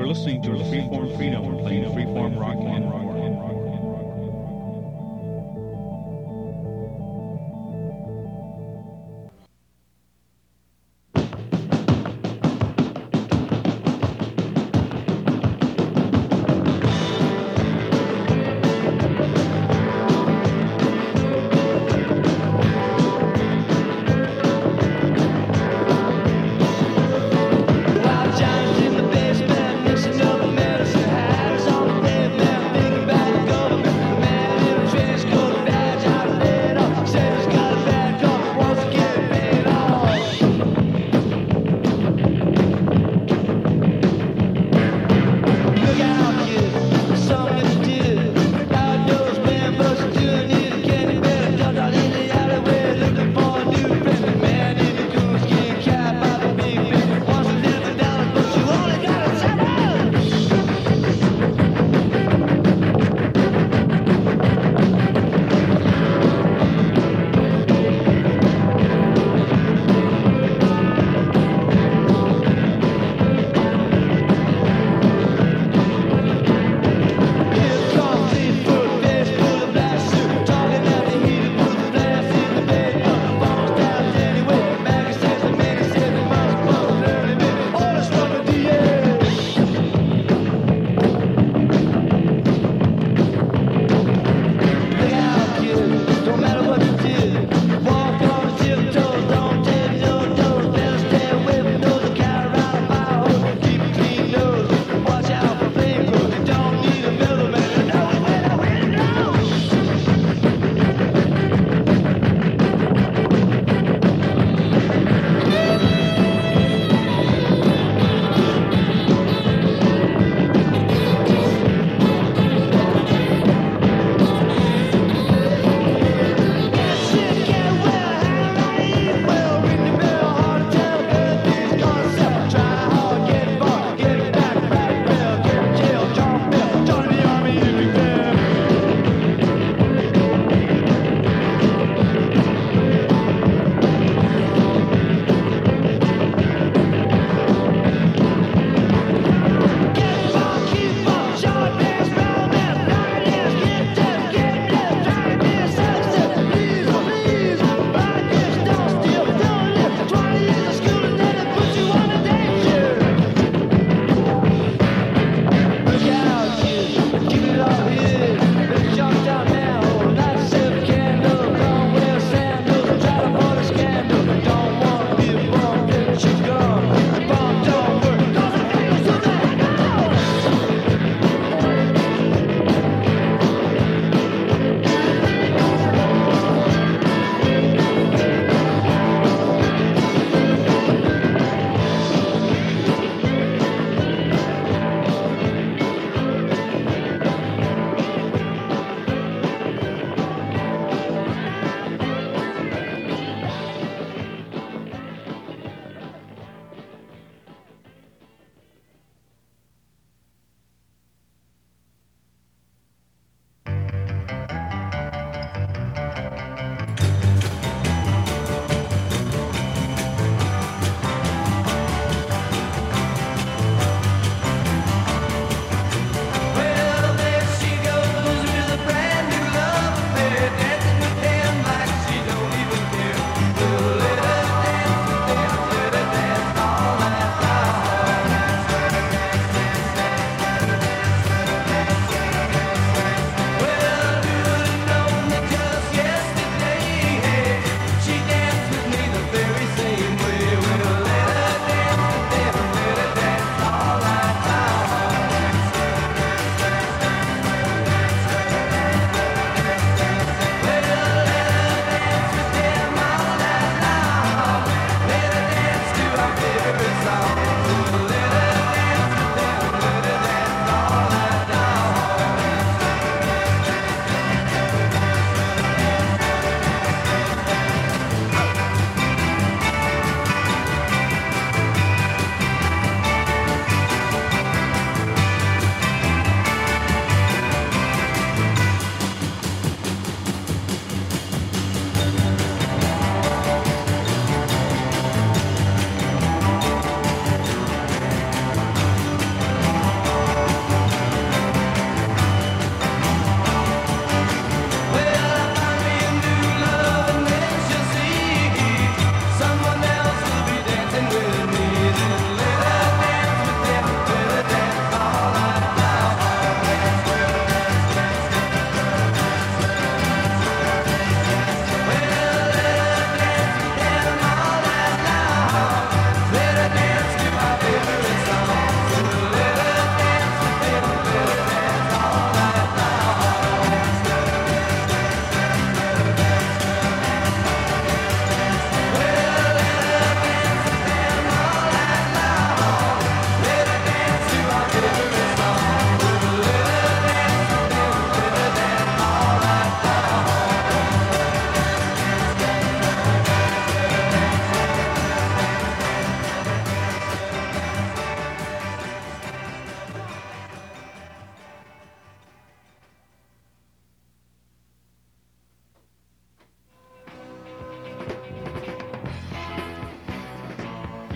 listening to Freeform Freedom, playing freeform rock and roll. While John's in the basement, mixing up a medicine hat. It's all the day of man thinking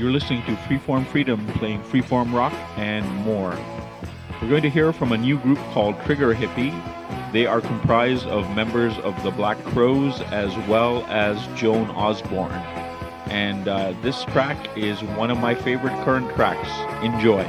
You're listening to Freeform Freedom playing freeform rock and more. We're going to hear from a new group called Trigger Hippie. They are comprised of members of the Black Crowes as well as Joan Osborne. And this track is one of my favorite current tracks. Enjoy.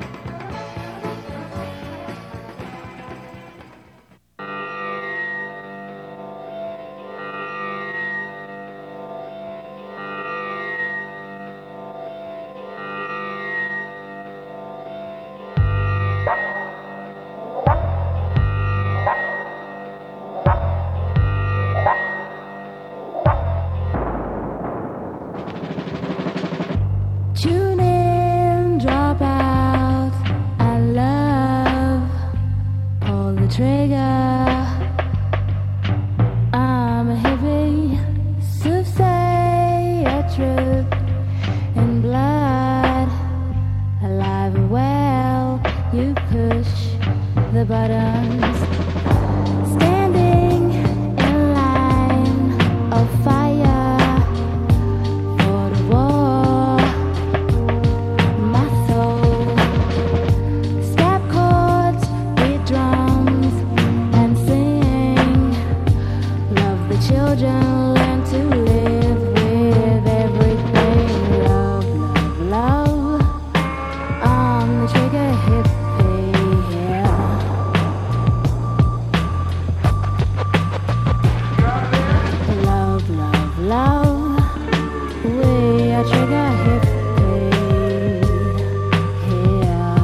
Tune in, drop out, I love, pull the trigger. I'm a hippie, soothsay, a truth in blood, alive and well, you push the buttons, standing in line of fire. Children learn to live with everything. Love, love, love. I'm the trigger hippie, yeah. Love, love, love. We are trigger hippie, yeah.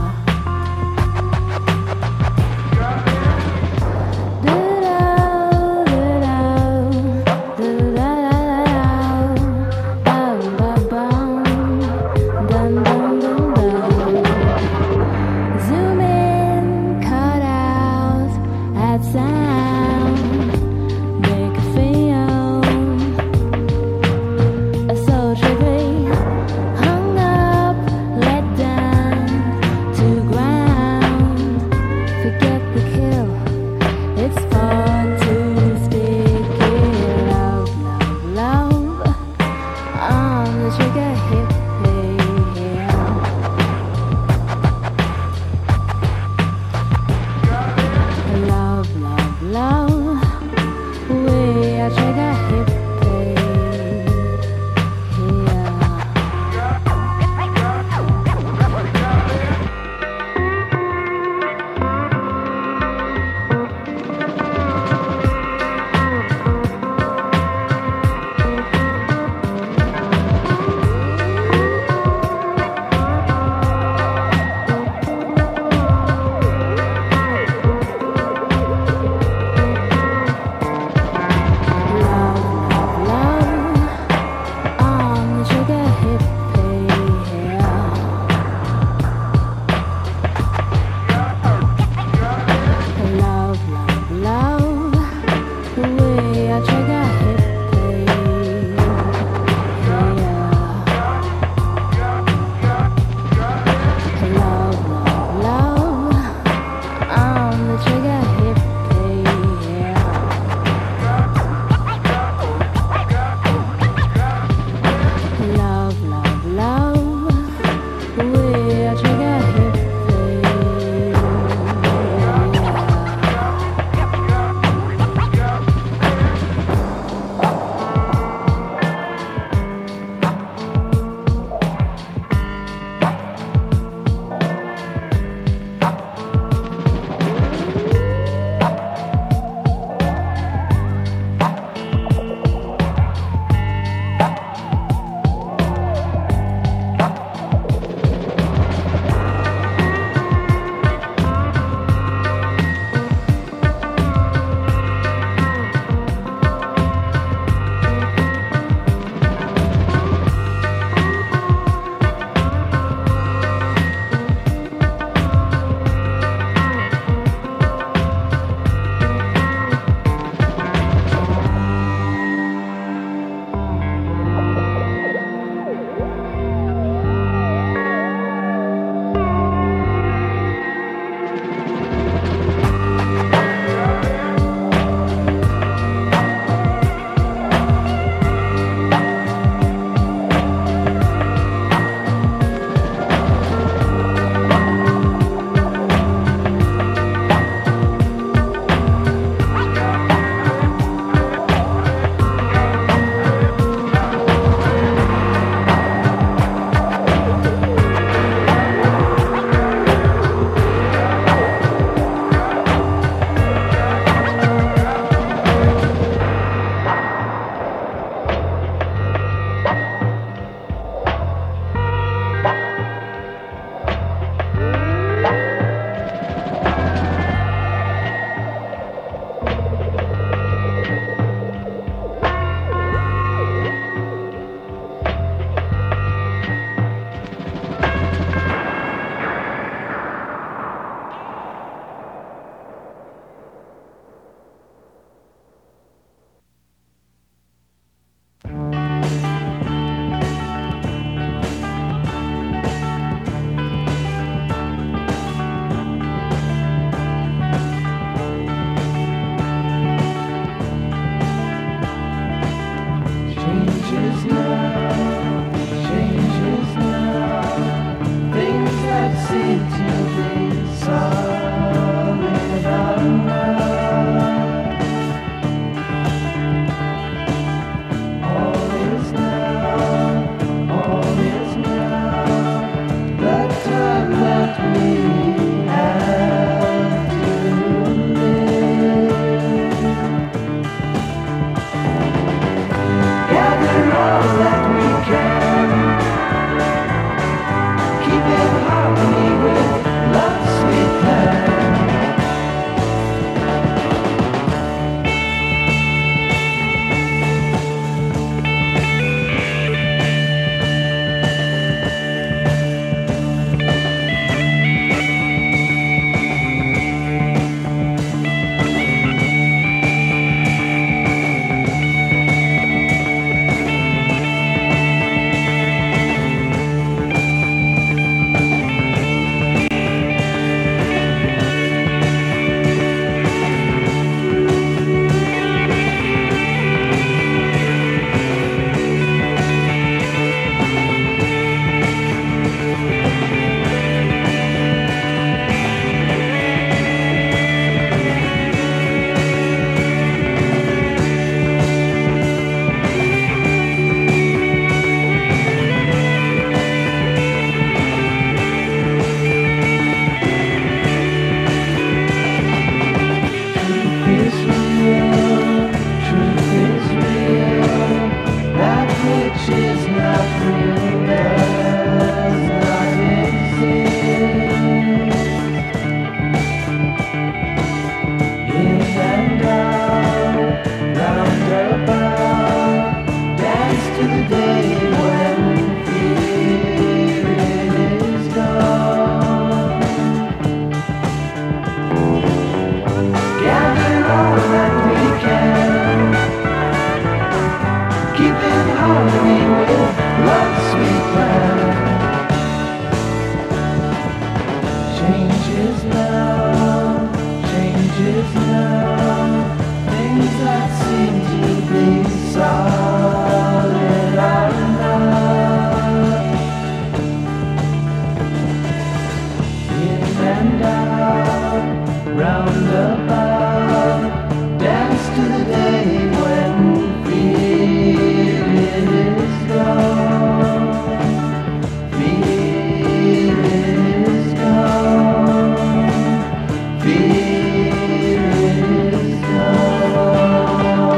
Changes now, changes now. Things that seem to be solid are not. In and out, roundabout. Dance to the day when fear is gone. Fear is gone. Fear is gone.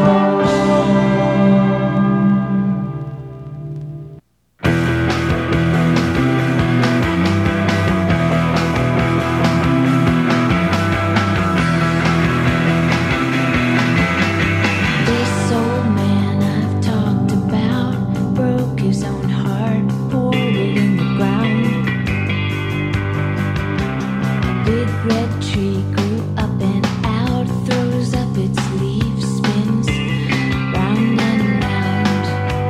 This old man I've talked about broke his own heart, poured it in the ground. A big red tree grew up and out, throws up its leaves, spins round and round.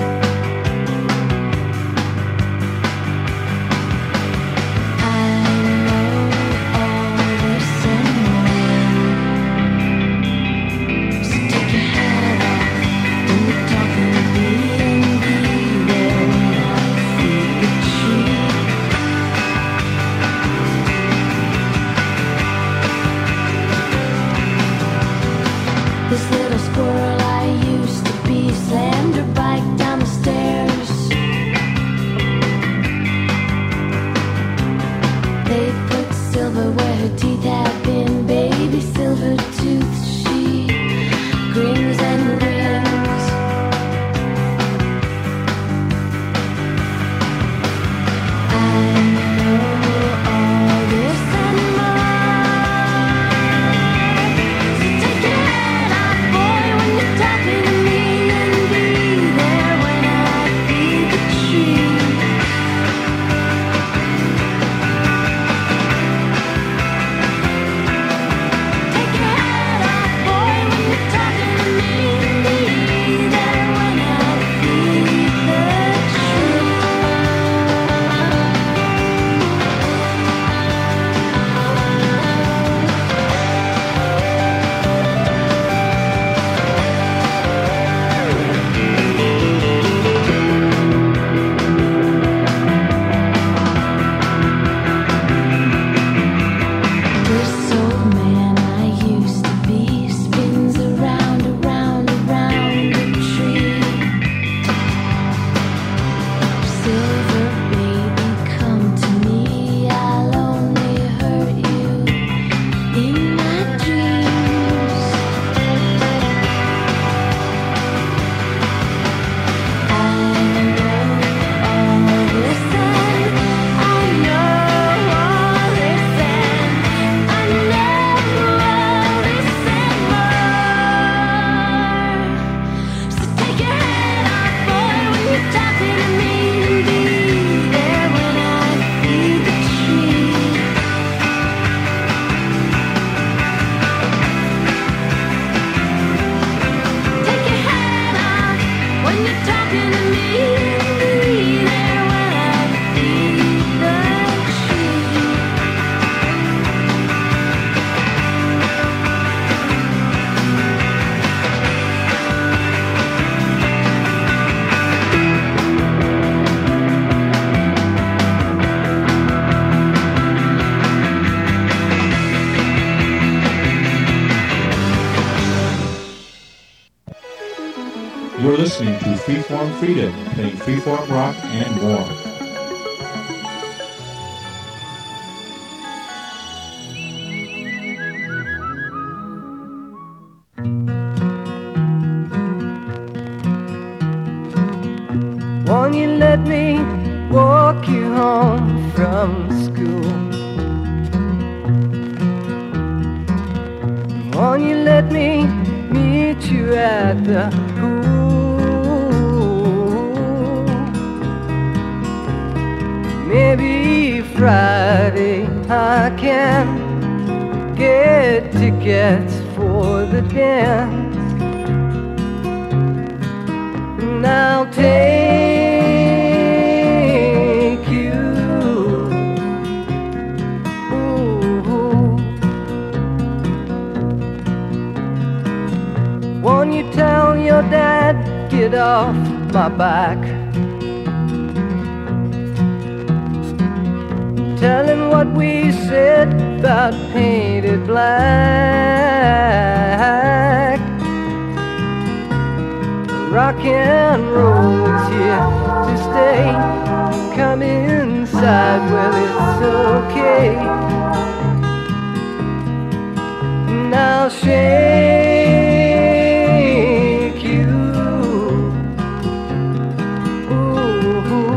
I know all this and more. So take your hat off when you're talking to me and be there when I feed the tree. This little squirrel I used to be slammed her bike down the stairs. They put silver where her teeth had been, baby silver tooth. She grins and grins. I know all this and more. So take your head off, boy, when you're talking to me, and be there when I feed the tree. Take your head off, boy, when you're talking to me, and be there when I feed the tree. This old man I used to be spins around, around, around a tree. Silver baby, come to me. I'll only hurt you in my dreams. I know all this and I know all this and I know all this and more. So take your head off, boy, when you're talking to me, and be there when I feed the tree. Take your head off when you're talking to me, and be there when I feed the tree. You're listening to Freeform Freedom, playing freeform rock and more. Won't you let me walk you home from school? Won't you let me meet you at the pool? Maybe Friday I can get tickets for the dance. And I'll take you, ooh, it off my back. Tell him what we said about painted black. Rock and roll is here to stay. Come inside, well it's okay. Now shake you. Ooh.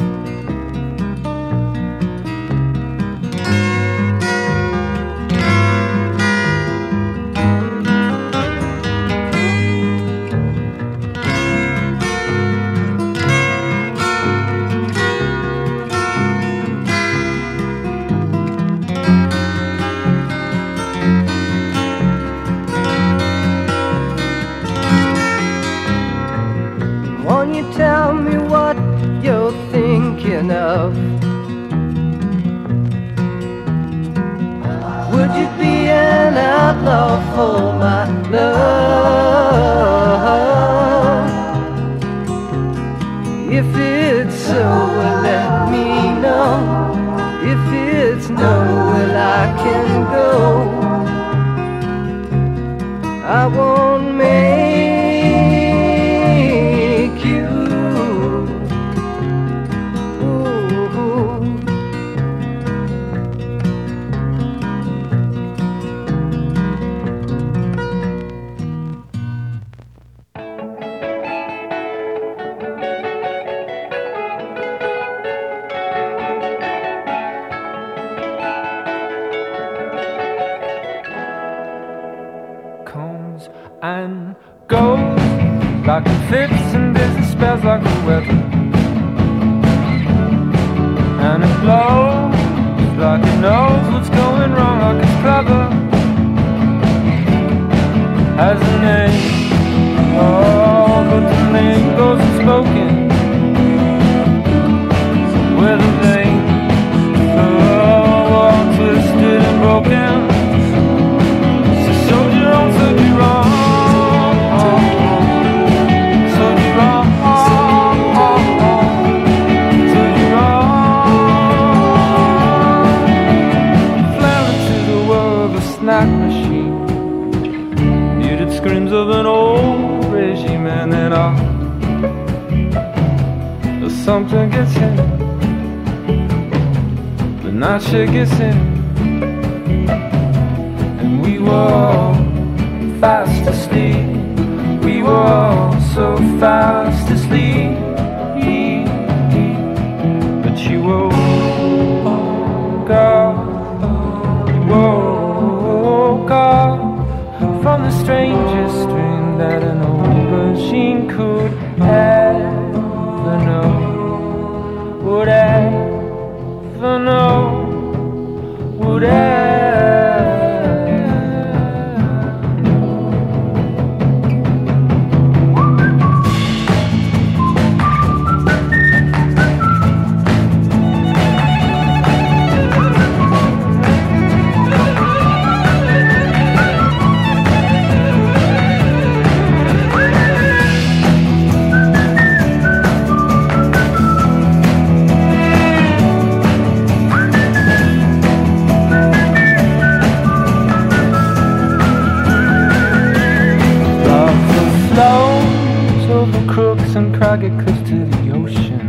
Won't you tell me what you're thinking of? Would you be an outlaw for my love? If it's so, well let me know. If it's no, well I can go. I won't make you. Ooh. Comes and goes like it fits and business spells like the weather. And it blows like it knows what's going wrong, like it's clever. Has a name, oh, but the name goes unspoken. With a vein, oh, all twisted and broken. Soldier on, soldier wrong. Soldier wrong. Soldier wrong. Fell into the world of a snack machine. Muted screams of an old regime, and then something gets in. The night shade gets in. We were all fast asleep. We were all so fast asleep. But you woke up. You woke up from the strangest dream that an old machine could ever know. Would ever know. Would ever. And craggy cliffs to the ocean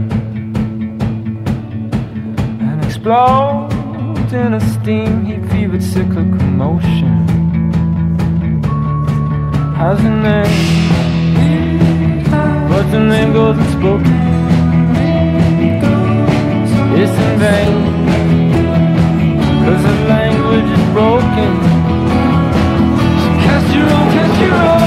and explodes in a steam heat fevered cyclical motion. Has a name, but the name goes unspoken. It's in vain, 'cause the language is broken. So cast your own, cast your own.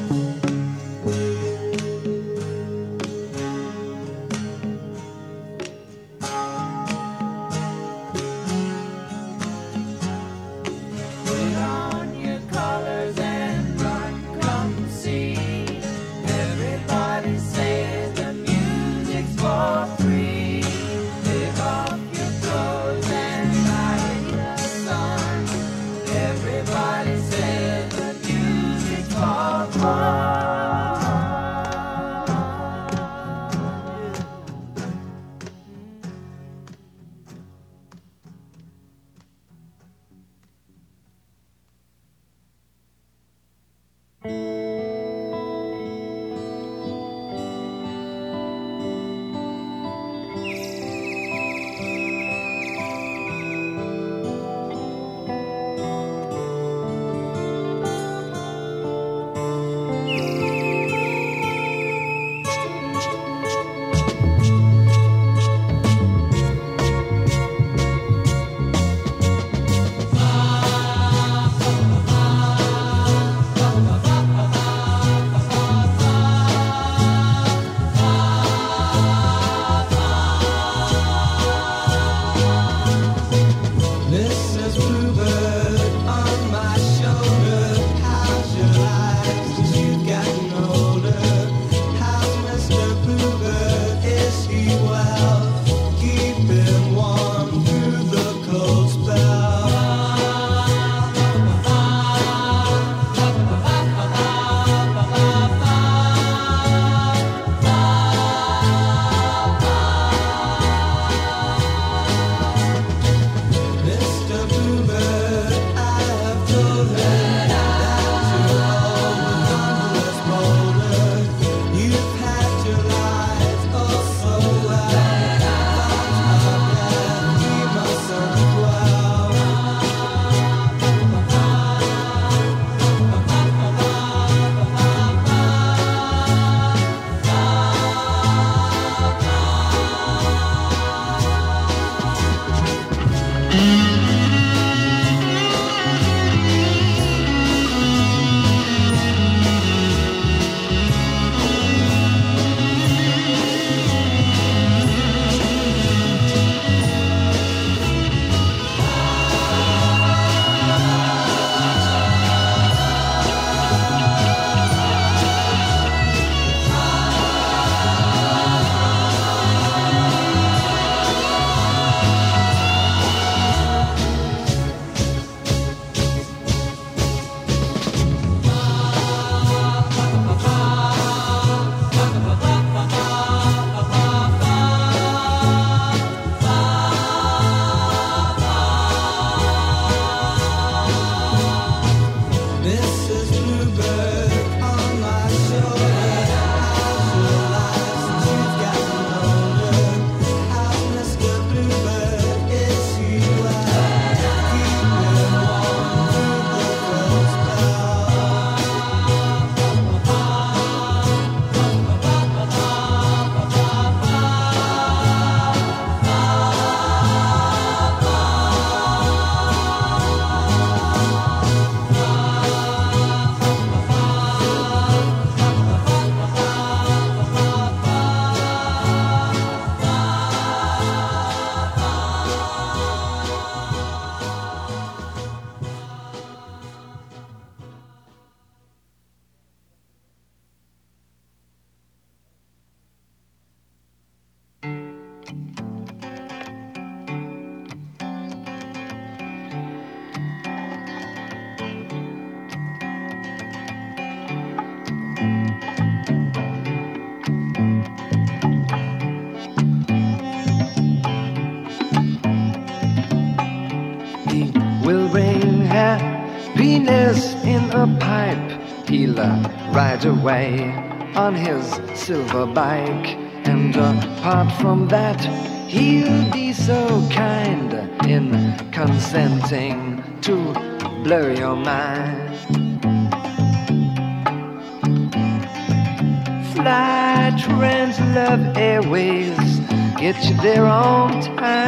Put on your colors and run, come see. Everybody says the music's for free. Take off your clothes and lie in the sun. Everybody says the music's for fun. Mrs. Bluebird on my shoulder, how's your life since you've gotten older? How's Mr. Bluebird, is he well? Keep him warm through the cold spell. Mr. Bluebird, I have told her that you're always wondrous bolder. You've had your life oh so well. Thoughts of death, we mustn't dwell. Mrs. Bluebird on my shoulder, how's your life since you've gotten older? How's Mr. Bluebird, is he well? Keep him warm through the cold He will bring happiness in a pipe. He'll ride away on his silver bike. And apart from that, he'll be so kind in consenting to blow your mind. Fly Translove Airways, get you there on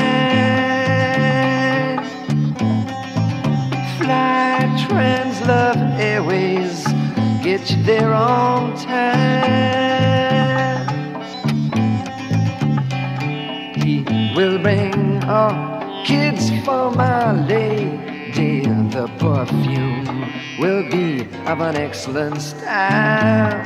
time. Fly Translove Airways, get you there on time. He will bring orchids for my lady. The perfume will be of an excellent style.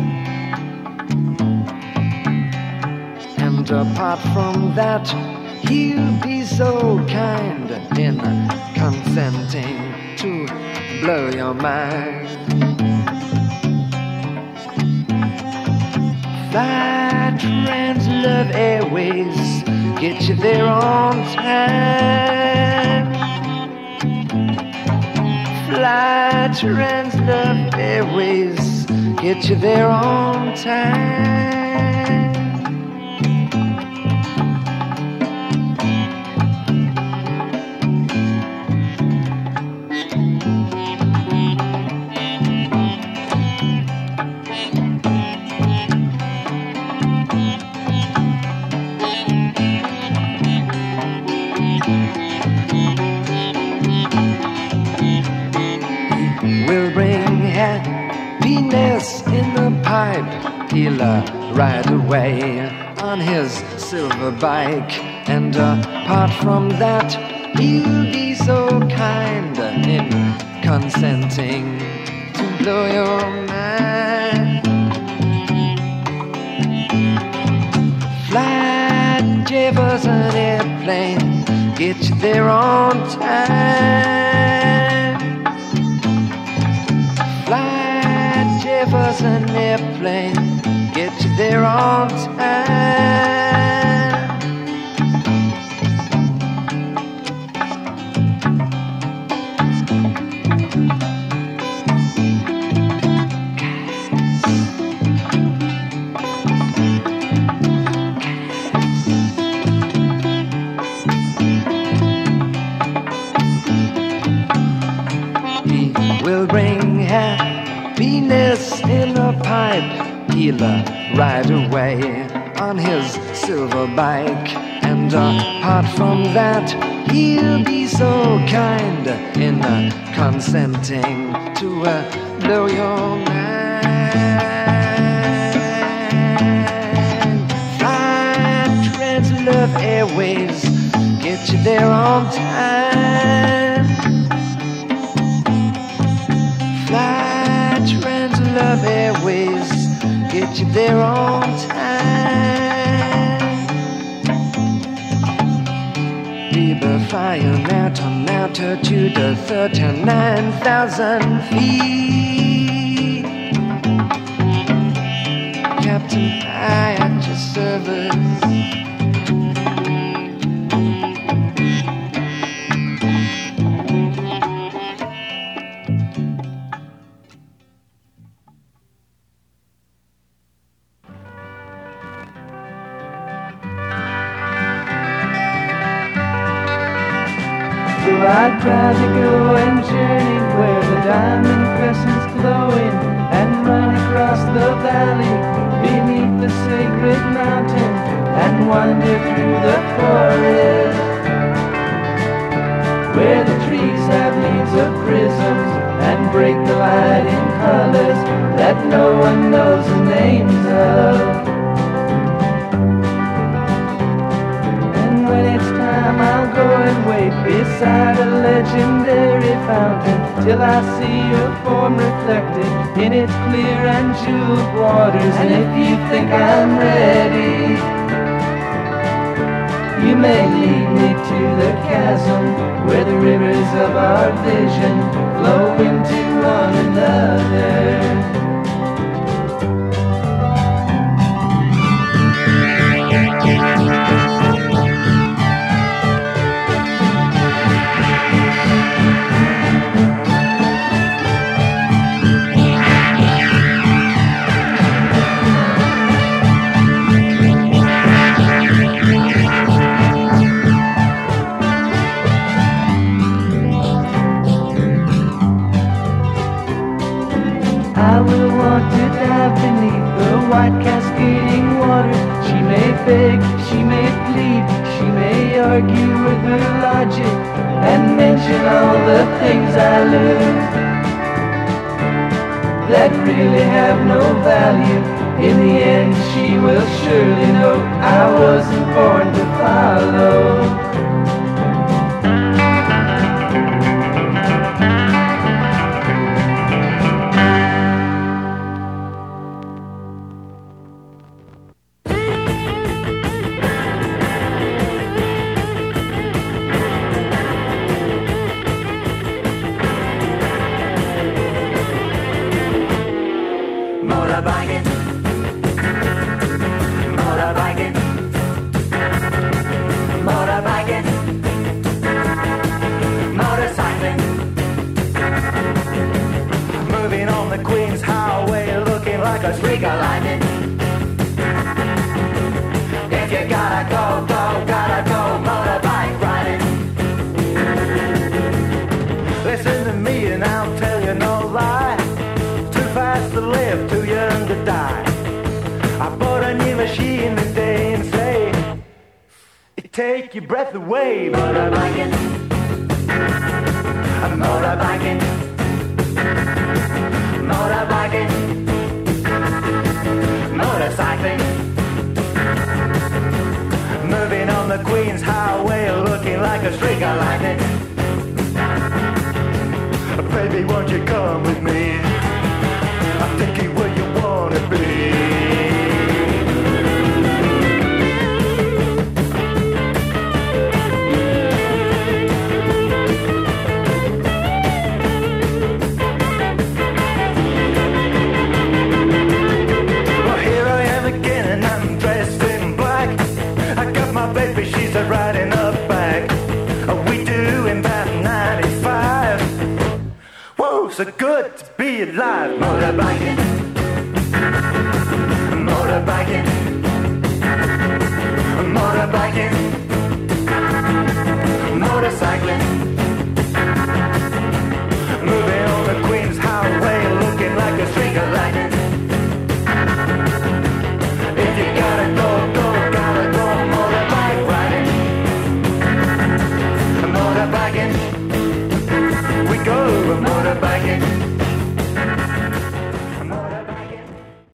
And apart from that, he'll be so kind in consenting to blow your mind. Fly Trans-Love Airways, get you there on time. Fly Trans-Love Airways, get you there on time. Will bring happiness in the pipe. He'll ride away on his silver bike. And apart from that, he'll be so kind in consenting to blow your mind. Fly Jefferson airplane, get you there on time. Fly Jefferson airplane, get you there on time. He will bring happiness in a pipe. He'll ride away on his silver bike. And apart from that, he'll be so kind in consenting to blow your mind. Fly Trans-Love Airways, get you there on time. Fly Trans-Love Airways, get you there on time. We will fly an altitude of 39,000 feet. Captain, I at your service. So I tried to go and journey where the diamond crescent's glowing, and run across the valley beneath the sacred mountain, and wander through the forest where the trees have leaves of prisms and break the light in colors that no one knows the names of. When it's time, I'll go and wait beside a legendary fountain till I see your form reflected in its clear and jeweled waters. And if you think I'm ready, you may lead me to the chasm where the rivers of our vision flow into one another. I will want to dive beneath the white cascading water. She may beg, she may plead, she may argue with her logic and mention all the things I lose. that really have no value. In the end, she will surely know I wasn't born to follow. Motorbiking, motorbiking, motorbiking, motorcycling. Moving on the Queen's Highway, looking like a streak of lightning. If you gotta go, motorbike riding. Listen to me and I'll tell you no lie. Too fast to live, too young to die. I bought a new machine today and say, it take your breath away. Motorbiking, I'm motorbiking, motorbiking, motorcycling. Moving on the Queen's Highway, looking like a streak of lightning. Baby, won't you come with me? I'll take you where you wanna be. Well, here I am again and I'm dressed in black. I got my baby, she's riding up back. We doing about 95. Whoa, so good to be alive. Motorbiking,